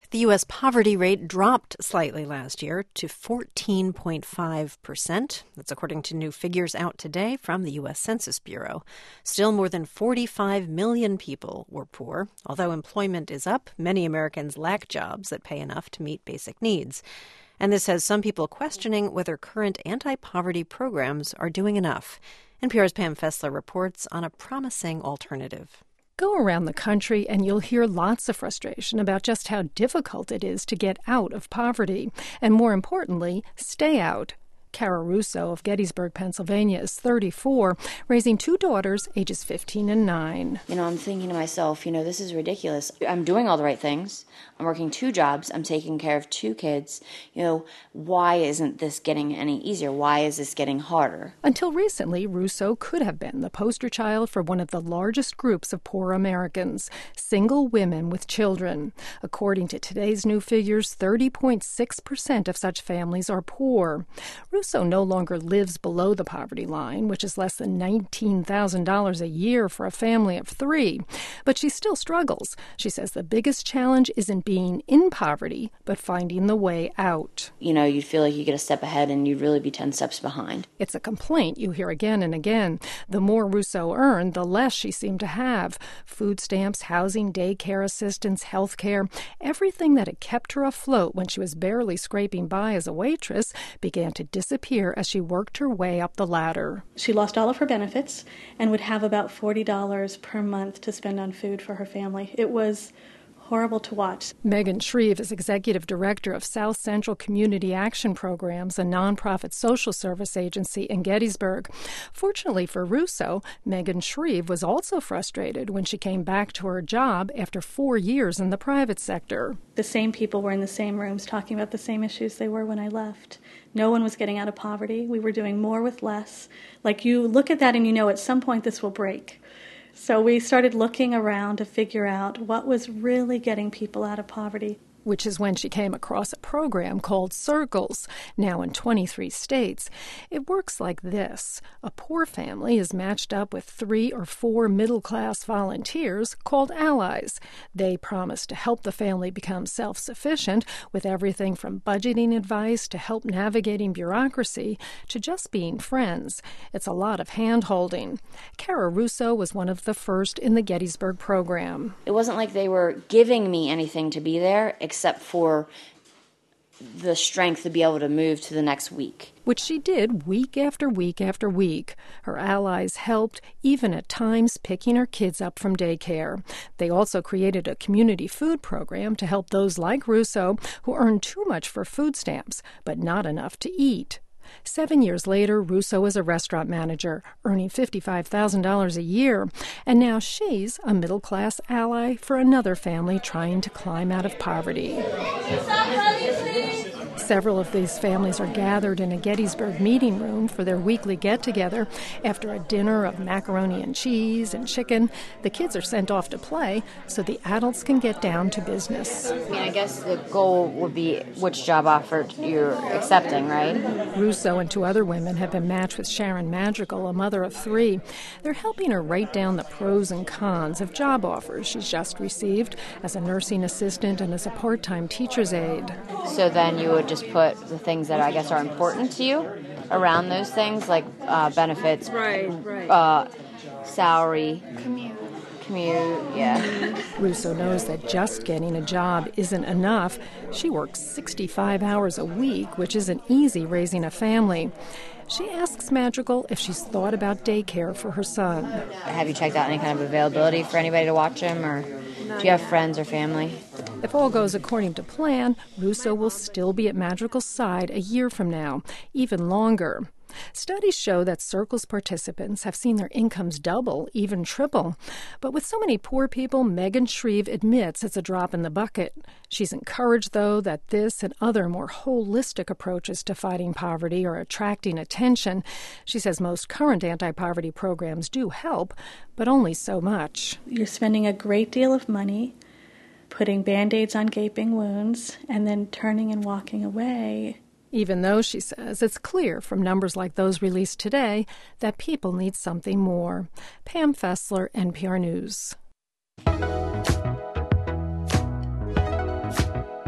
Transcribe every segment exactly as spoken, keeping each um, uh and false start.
The U S poverty rate dropped slightly last year to fourteen point five percent. That's according to new figures out today from the U S Census Bureau. Still, more than forty-five million people were poor. Although employment is up, many Americans lack jobs that pay enough to meet basic needs. And this has some people questioning whether current anti-poverty programs are doing enough. N P R's Pam Fessler reports on a promising alternative. Go around the country and you'll hear lots of frustration about just how difficult it is to get out of poverty, and more importantly, stay out. Cara Russo of Gettysburg, Pennsylvania, is thirty-four, raising two daughters, ages fifteen and nine. You know, I'm thinking to myself, you know, this is ridiculous. I'm doing all the right things. I'm working two jobs. I'm taking care of two kids. You know, why isn't this getting any easier? Why is this getting harder? Until recently, Russo could have been the poster child for one of the largest groups of poor Americans, single women with children. According to today's new figures, thirty point six percent of such families are poor. Russo no longer lives below the poverty line, which is less than nineteen thousand dollars a year for a family of three. But she still struggles. She says the biggest challenge isn't being in poverty, but finding the way out. You know, you'd feel like you get a step ahead and you'd really be ten steps behind. It's a complaint you hear again and again. The more Russo earned, the less she seemed to have. Food stamps, housing, daycare assistance, health care, everything that had kept her afloat when she was barely scraping by as a waitress began to disappear as she worked her way up the ladder. She lost all of her benefits and would have about forty dollars per month to spend on food for her family. It was horrible to watch. Megan Shreve is executive director of South Central Community Action Programs, a nonprofit social service agency in Gettysburg. Fortunately for Russo, Megan Shreve was also frustrated when she came back to her job after four years in the private sector. The same people were in the same rooms talking about the same issues they were when I left. No one was getting out of poverty. We were doing more with less. Like, you look at that and you know at some point this will break. So we started looking around to figure out what was really getting people out of poverty. Which is when she came across a program called Circles, now in twenty-three states. It works like this. A poor family is matched up with three or four middle-class volunteers called allies. They promise to help the family become self-sufficient with everything from budgeting advice to help navigating bureaucracy to just being friends. It's a lot of hand-holding. Cara Russo was one of the first in the Gettysburg program. It wasn't like they were giving me anything to be there, except for the strength to be able to move to the next week. Which she did week after week after week. Her allies helped, even at times picking her kids up from daycare. They also created a community food program to help those like Russo who earned too much for food stamps, but not enough to eat. Seven years later, Russo is a restaurant manager, earning fifty-five thousand dollars a year, and now she's a middle-class ally for another family trying to climb out of poverty. Several of these families are gathered in a Gettysburg meeting room for their weekly get-together. After a dinner of macaroni and cheese and chicken, the kids are sent off to play so the adults can get down to business. I mean, I guess the goal would be which job offer you're accepting, right? Russo and two other women have been matched with Sharon Madrigal, a mother of three. They're helping her write down the pros and cons of job offers she's just received as a nursing assistant and as a part-time teacher's aide. So then you would just put the things that I guess are important to you around those things, like uh, benefits, right, right. Uh, salary, commute, commute, yeah. Russo knows that just getting a job isn't enough. She works sixty-five hours a week, which isn't easy raising a family. She asks Madrigal if she's thought about daycare for her son. Have you checked out any kind of availability for anybody to watch him, or do you have friends or family? If all goes according to plan, Russo will still be at Madrigal's side a year from now, even longer. Studies show that Circles participants have seen their incomes double, even triple. But with so many poor people, Megan Shreve admits it's a drop in the bucket. She's encouraged, though, that this and other more holistic approaches to fighting poverty are attracting attention. She says most current anti-poverty programs do help, but only so much. You're spending a great deal of money putting Band-Aids on gaping wounds and then turning and walking away. Even though, she says, it's clear from numbers like those released today that people need something more. Pam Fessler, N P R News.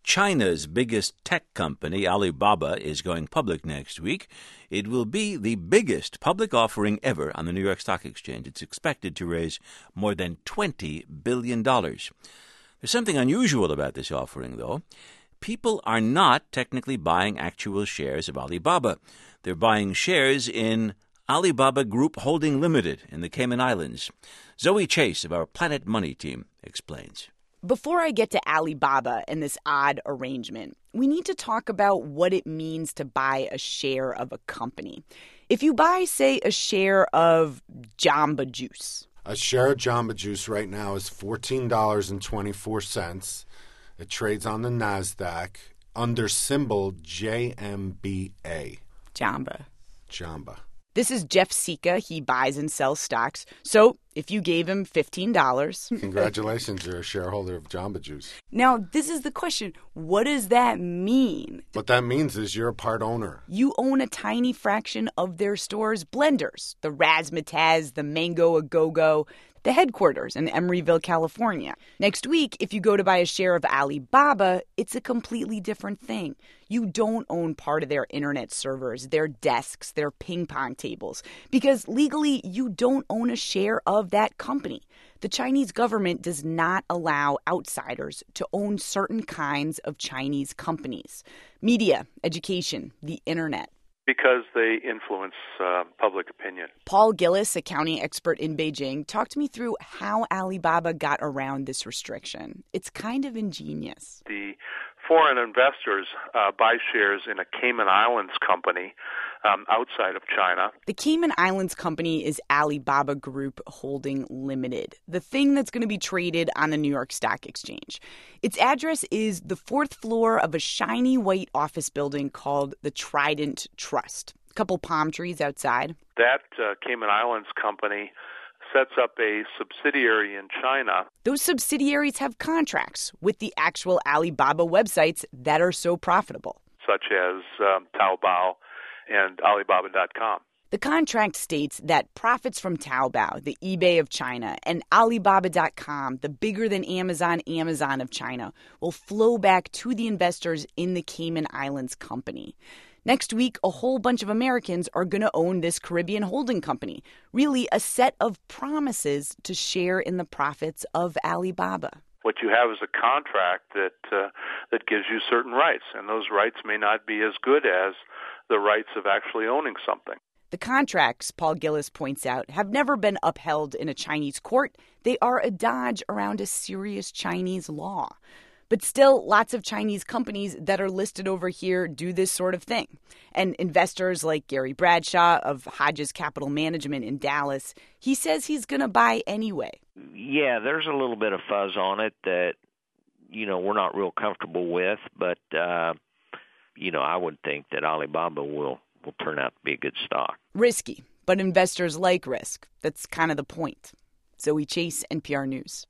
China's biggest tech company, Alibaba, is going public next week. It will be the biggest public offering ever on the New York Stock Exchange. It's expected to raise more than twenty billion dollars. There's something unusual about this offering, though. People are not technically buying actual shares of Alibaba. They're buying shares in Alibaba Group Holding Limited in the Cayman Islands. Zoe Chase of our Planet Money team explains. Before I get to Alibaba and this odd arrangement, we need to talk about what it means to buy a share of a company. If you buy, say, a share of Jamba Juice. A share of Jamba Juice right now is fourteen dollars and twenty-four cents. It trades on the NASDAQ under symbol J M B A. Jamba. Jamba. This is Jeff Sika. He buys and sells stocks. So if you gave him fifteen dollars... Congratulations, you're a shareholder of Jamba Juice. Now, this is the question. What does that mean? What that means is you're a part owner. You own a tiny fraction of their store's blenders, the Razzmatazz, the Mango A-Go-Go, the headquarters in Emeryville, California. Next week, if you go to buy a share of Alibaba, it's a completely different thing. You don't own part of their internet servers, their desks, their ping pong tables, because legally you don't own a share of that company. The Chinese government does not allow outsiders to own certain kinds of Chinese companies. Media, education, the internet. Because they influence uh, public opinion. Paul Gillis, accounting expert in Beijing, talked me through how Alibaba got around this restriction. It's kind of ingenious. The foreign investors uh, buy shares in a Cayman Islands company um, outside of China. The Cayman Islands company is Alibaba Group Holding Limited, the thing that's going to be traded on the New York Stock Exchange. Its address is the fourth floor of a shiny white office building called the Trident Trust. A couple palm trees outside. That uh, Cayman Islands company sets up a subsidiary in China. Those subsidiaries have contracts with the actual Alibaba websites that are so profitable, such as um, Taobao and Alibaba dot com. The contract states that profits from Taobao, the eBay of China, and Alibaba dot com, the bigger-than-Amazon Amazon of China, will flow back to the investors in the Cayman Islands company. Next week, a whole bunch of Americans are going to own this Caribbean holding company, really a set of promises to share in the profits of Alibaba. What you have is a contract that uh, that gives you certain rights, and those rights may not be as good as the rights of actually owning something. The contracts, Paul Gillis points out, have never been upheld in a Chinese court. They are a dodge around a serious Chinese law. But still, lots of Chinese companies that are listed over here do this sort of thing. And investors like Gary Bradshaw of Hodges Capital Management in Dallas, he says he's going to buy anyway. Yeah, there's a little bit of fuzz on it that, you know, we're not real comfortable with. But, uh, you know, I would think that Alibaba will, will turn out to be a good stock. Risky, but investors like risk. That's kind of the point. Zoe Chase, N P R News.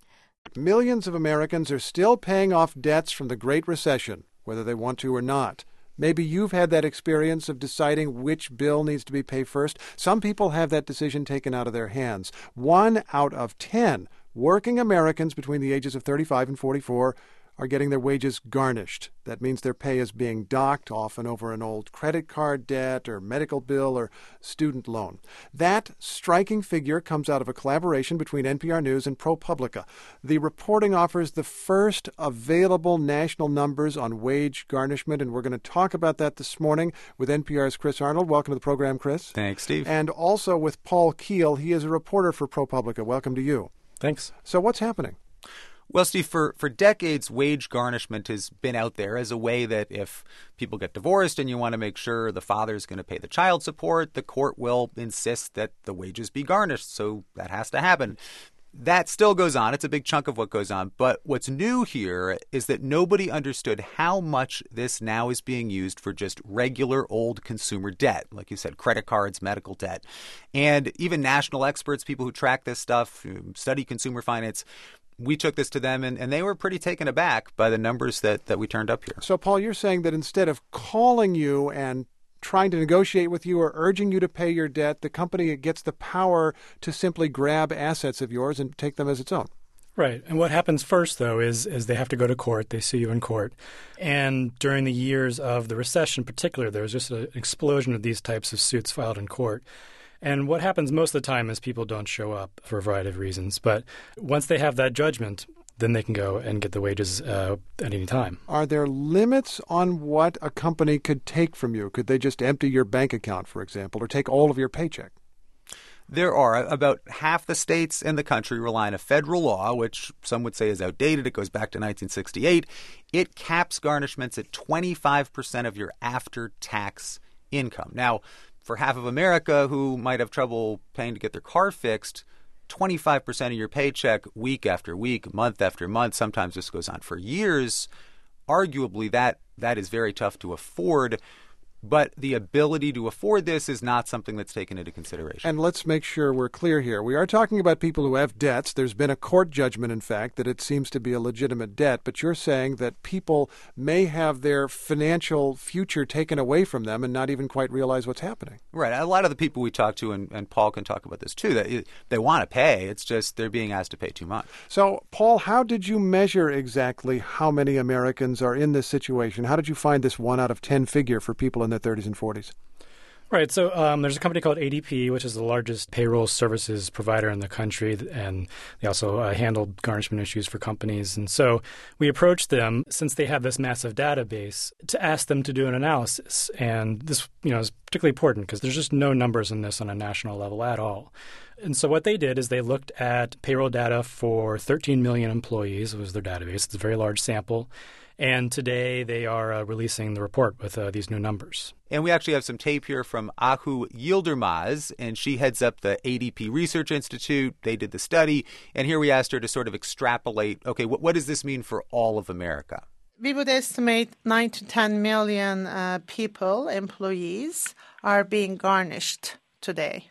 Millions of Americans are still paying off debts from the Great Recession, whether they want to or not. Maybe you've had that experience of deciding which bill needs to be paid first. Some people have that decision taken out of their hands. One out of ten working Americans between the ages of thirty-five and forty-four are getting their wages garnished. That means their pay is being docked, often over an old credit card debt or medical bill or student loan. That striking figure comes out of a collaboration between N P R News and ProPublica. The reporting offers the first available national numbers on wage garnishment, and we're going to talk about that this morning with N P R's Chris Arnold. Welcome to the program, Chris. Thanks, Steve. And also with Paul Keel. He is a reporter for ProPublica. Welcome to you. Thanks. So what's happening? Well, Steve, for, for decades, wage garnishment has been out there as a way that if people get divorced and you want to make sure the father's going to pay the child support, the court will insist that the wages be garnished. So that has to happen. That still goes on. It's a big chunk of what goes on. But what's new here is that nobody understood how much this now is being used for just regular old consumer debt. Like you said, credit cards, medical debt. And even national experts, people who track this stuff, study consumer finance, we took this to them, and, and they were pretty taken aback by the numbers that, that we turned up here. So, Paul, you're saying that instead of calling you and trying to negotiate with you or urging you to pay your debt, the company gets the power to simply grab assets of yours and take them as its own. Right. And what happens first, though, is is they have to go to court. They sue you in court. And during the years of the recession in particular, there was just an explosion of these types of suits filed in court. And what happens most of the time is people don't show up for a variety of reasons. But once they have that judgment, then they can go and get the wages uh, at any time. Are there limits on what a company could take from you? Could they just empty your bank account, for example, or take all of your paycheck? There are. About half the states in the country rely on a federal law, which some would say is outdated. It goes back to nineteen sixty-eight. It caps garnishments at twenty-five percent of your after-tax income. Now, for half of America who might have trouble paying to get their car fixed, twenty-five percent of your paycheck week after week, month after month, sometimes this goes on for years, arguably that that is very tough to afford. But the ability to afford this is not something that's taken into consideration. And let's make sure we're clear here. We are talking about people who have debts. There's been a court judgment, in fact, that it seems to be a legitimate debt. But you're saying that people may have their financial future taken away from them and not even quite realize what's happening. Right. A lot of the people we talk to, and, and Paul can talk about this too, that they want to pay. It's just they're being asked to pay too much. So, Paul, how did you measure exactly how many Americans are in this situation? How did you find this one out of ten figure for people in their thirties and forties? Right. So um, there's a company called A D P, which is the largest payroll services provider in the country, and they also uh, handle garnishment issues for companies. And so we approached them, since they have this massive database, to ask them to do an analysis. And this, you know, is particularly important because there's just no numbers in this on a national level at all. And so what they did is they looked at payroll data for thirteen million employees. It was their database. It's a very large sample. And today they are uh, releasing the report with uh, these new numbers. And we actually have some tape here from Ahu Yildirimaz, and she heads up the A D P Research Institute. They did the study, and here we asked her to sort of extrapolate, okay, what, what does this mean for all of America? We would estimate nine to ten million uh, people, employees, are being garnished today.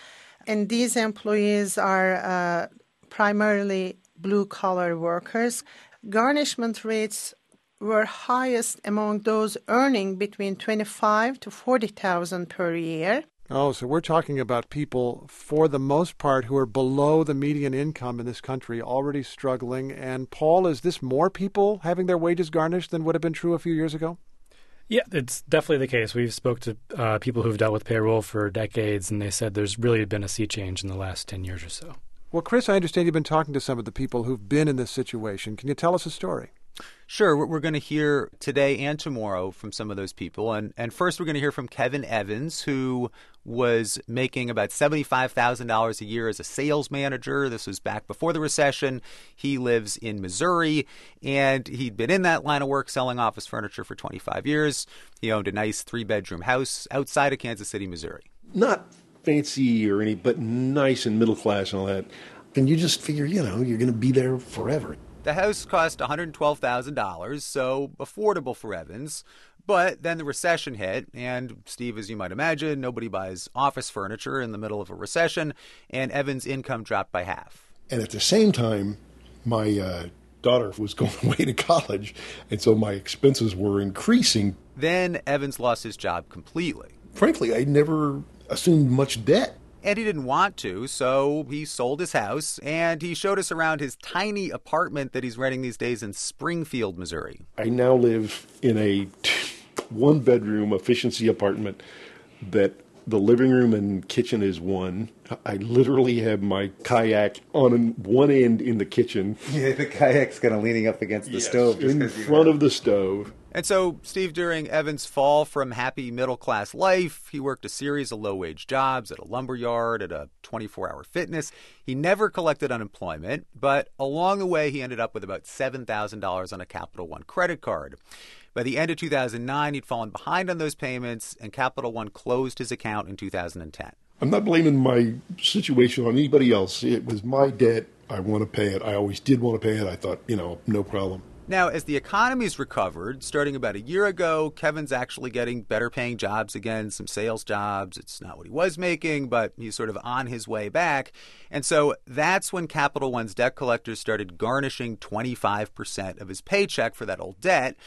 And these employees are uh, primarily blue-collar workers. Garnishment rates were highest among those earning between twenty-five to forty thousand per year. Oh, so we're talking about people, for the most part, who are below the median income in this country, already struggling. And, Paul, is this more people having their wages garnished than would have been true a few years ago? Yeah, it's definitely the case. We've spoke to uh, people who've dealt with payroll for decades, and they said there's really been a sea change in the last ten years or so. Well, Chris, I understand you've been talking to some of the people who've been in this situation. Can you tell us a story? Sure. We're going to hear today and tomorrow from some of those people. And, and first, we're going to hear from Kevin Evans, who was making about seventy-five thousand dollars a year as a sales manager. This was back before the recession. He lives in Missouri, and he'd been in that line of work selling office furniture for twenty-five years. He owned a nice three-bedroom house outside of Kansas City, Missouri. Not fancy or any, but nice and middle class and all that. And you just figure, you know, you're going to be there forever. The house cost one hundred twelve thousand dollars, so affordable for Evans. But then the recession hit, and Steve, as you might imagine, nobody buys office furniture in the middle of a recession, and Evans' income dropped by half. And at the same time, my uh, daughter was going away to college, and so my expenses were increasing. Then Evans lost his job completely. Frankly, I never assumed much debt. And he didn't want to, so he sold his house, and he showed us around his tiny apartment that he's renting these days in Springfield, Missouri. I now live in a one-bedroom efficiency apartment that the living room and kitchen is one. I literally have my kayak on one end in the kitchen. Yeah, the kayak's kind of leaning up against the yes, stove. Just in front of the stove. And so, Steve, during Evans' fall from happy middle-class life, he worked a series of low-wage jobs at a lumber yard, at a twenty-four hour fitness. He never collected unemployment, but along the way, he ended up with about seven thousand dollars on a Capital One credit card. By the end of two thousand nine, he'd fallen behind on those payments, and Capital One closed his account in two thousand ten. I'm not blaming my situation on anybody else. It was my debt. I want to pay it. I always did want to pay it. I thought, you know, no problem. Now, as the economy's recovered, starting about a year ago, Kevin's actually getting better paying jobs again, some sales jobs. It's not what he was making, but he's sort of on his way back. And so that's when Capital One's debt collectors started garnishing twenty-five percent of his paycheck for that old debt.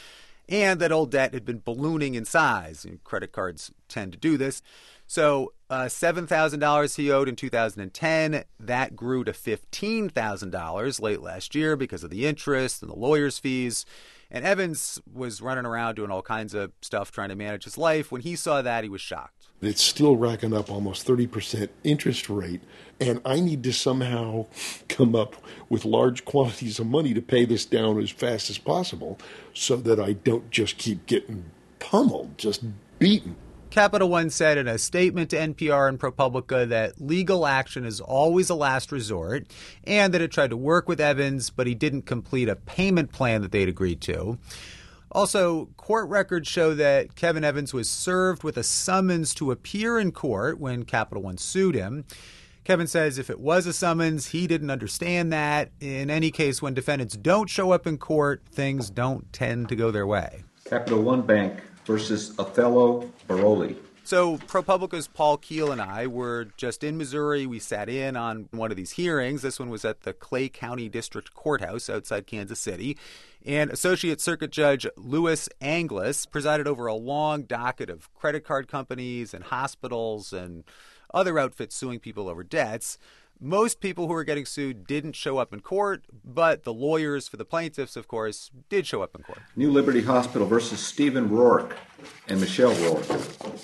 and that old debt had been ballooning in size. And credit cards tend to do this. So uh, seven thousand dollars he owed in two thousand ten, that grew to fifteen thousand dollars late last year because of the interest and the lawyer's fees. And Evans was running around doing all kinds of stuff trying to manage his life. When he saw that, he was shocked. It's still racking up almost thirty percent interest rate, and I need to somehow come up with large quantities of money to pay this down as fast as possible so that I don't just keep getting pummeled, just beaten. Capital One said in a statement to N P R and ProPublica that legal action is always a last resort and that it tried to work with Evans, but he didn't complete a payment plan that they'd agreed to. Also, court records show that Kevin Evans was served with a summons to appear in court when Capital One sued him. Kevin says if it was a summons, he didn't understand that. In any case, when defendants don't show up in court, things don't tend to go their way. Capital One Bank versus Othello Baroli. So ProPublica's Paul Keel and I were just in Missouri. We sat in on one of these hearings. This one was at the Clay County District Courthouse outside Kansas City. And Associate Circuit Judge Louis Anglis presided over a long docket of credit card companies and hospitals and other outfits suing people over debts. Most people who were getting sued didn't show up in court, but the lawyers for the plaintiffs, of course, did show up in court. New Liberty Hospital versus Stephen Rourke and Michelle Rourke.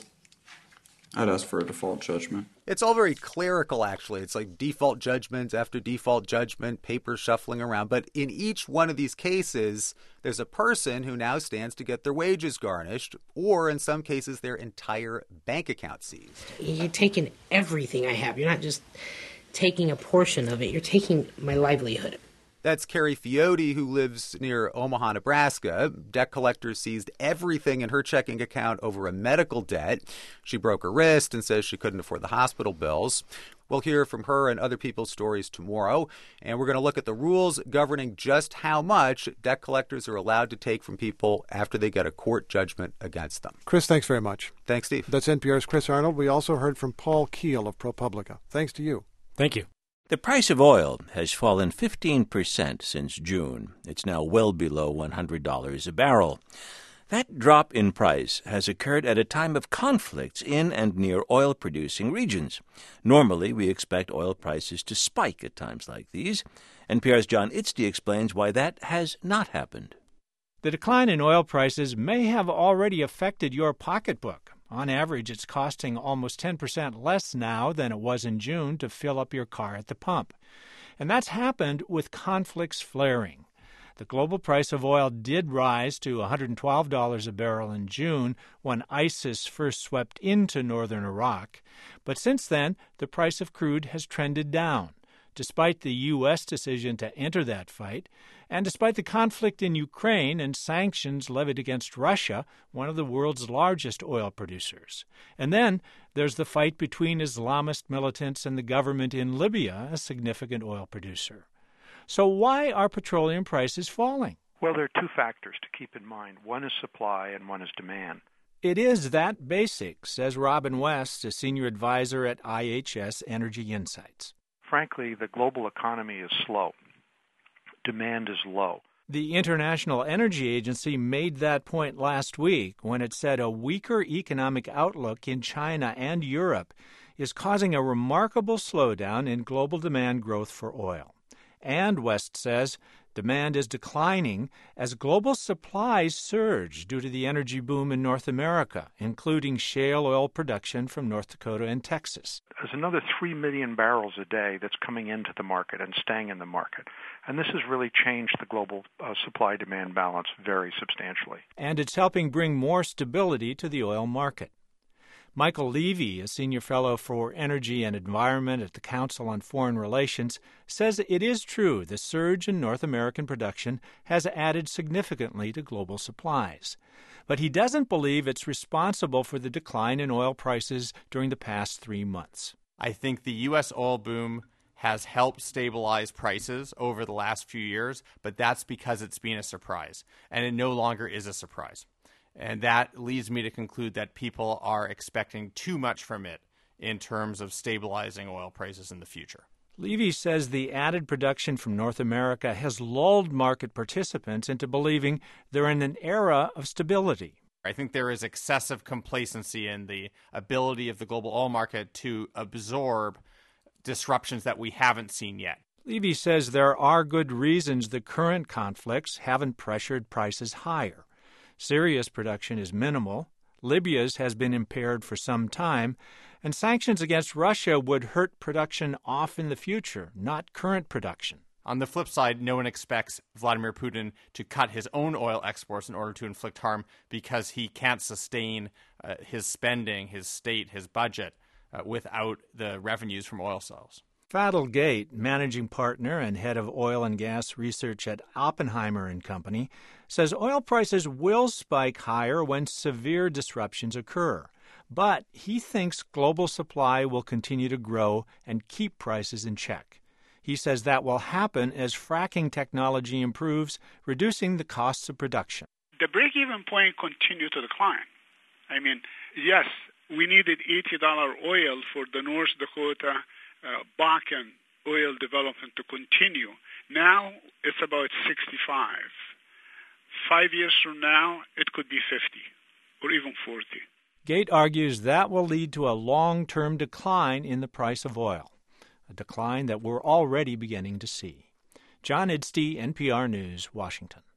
I'd ask for a default judgment. It's all very clerical, actually. It's like default judgment after default judgment, papers shuffling around. But in each one of these cases, there's a person who now stands to get their wages garnished, or in some cases, their entire bank account seized. You're taking everything I have. You're not just taking a portion of it. You're taking my livelihood. That's Carrie Fiotti, who lives near Omaha, Nebraska. Debt collectors seized everything in her checking account over a medical debt. She broke her wrist and says she couldn't afford the hospital bills. We'll hear from her and other people's stories tomorrow, and we're going to look at the rules governing just how much debt collectors are allowed to take from people after they get a court judgment against them. Chris, thanks very much. Thanks, Steve. That's N P R's Chris Arnold. We also heard from Paul Keel of ProPublica. Thanks to you. Thank you. The price of oil has fallen fifteen percent since June. It's now well below one hundred dollars a barrel. That drop in price has occurred at a time of conflicts in and near oil-producing regions. Normally, we expect oil prices to spike at times like these. N P R's John Itzdy explains why that has not happened. The decline in oil prices may have already affected your pocketbook. On average, it's costing almost ten percent less now than it was in June to fill up your car at the pump. And that's happened with conflicts flaring. The global price of oil did rise to one hundred twelve dollars a barrel in June when ISIS first swept into northern Iraq. But since then, the price of crude has trended down, despite the U S decision to enter that fight, and despite the conflict in Ukraine and sanctions levied against Russia, one of the world's largest oil producers. And then there's the fight between Islamist militants and the government in Libya, a significant oil producer. So why are petroleum prices falling? Well, there are two factors to keep in mind. One is supply and one is demand. It is that basic, says Robin West, a senior advisor at I H S Energy Insights. Frankly, the global economy is slow. Demand is low. The International Energy Agency made that point last week when it said a weaker economic outlook in China and Europe is causing a remarkable slowdown in global demand growth for oil. And, West says, demand is declining as global supplies surge due to the energy boom in North America, including shale oil production from North Dakota and Texas. There's another three million barrels a day that's coming into the market and staying in the market. And this has really changed the global uh, supply-demand balance very substantially. And it's helping bring more stability to the oil market. Michael Levy, a senior fellow for energy and environment at the Council on Foreign Relations, says it is true the surge in North American production has added significantly to global supplies. But he doesn't believe it's responsible for the decline in oil prices during the past three months. I think the U S oil boom has helped stabilize prices over the last few years, but that's because it's been a surprise, and it no longer is a surprise. And that leads me to conclude that people are expecting too much from it in terms of stabilizing oil prices in the future. Levy says the added production from North America has lulled market participants into believing they're in an era of stability. I think there is excessive complacency in the ability of the global oil market to absorb disruptions that we haven't seen yet. Levy says there are good reasons the current conflicts haven't pressured prices higher. Syria's production is minimal, Libya's has been impaired for some time, and sanctions against Russia would hurt production off in the future, not current production. On the flip side, no one expects Vladimir Putin to cut his own oil exports in order to inflict harm because he can't sustain uh, his spending, his state, his budget uh, without the revenues from oil sales. Fadl Gate, managing partner and head of oil and gas research at Oppenheimer and Company, says oil prices will spike higher when severe disruptions occur. But he thinks global supply will continue to grow and keep prices in check. He says that will happen as fracking technology improves, reducing the costs of production. The break-even point continued to decline. I mean, yes, we needed eighty dollars oil for the North Dakota uh, Bakken oil development to continue. Now it's about sixty-five. Five years from now, it could be fifty or even forty. Gate argues that will lead to a long-term decline in the price of oil, a decline that we're already beginning to see. John Idstey, N P R News, Washington.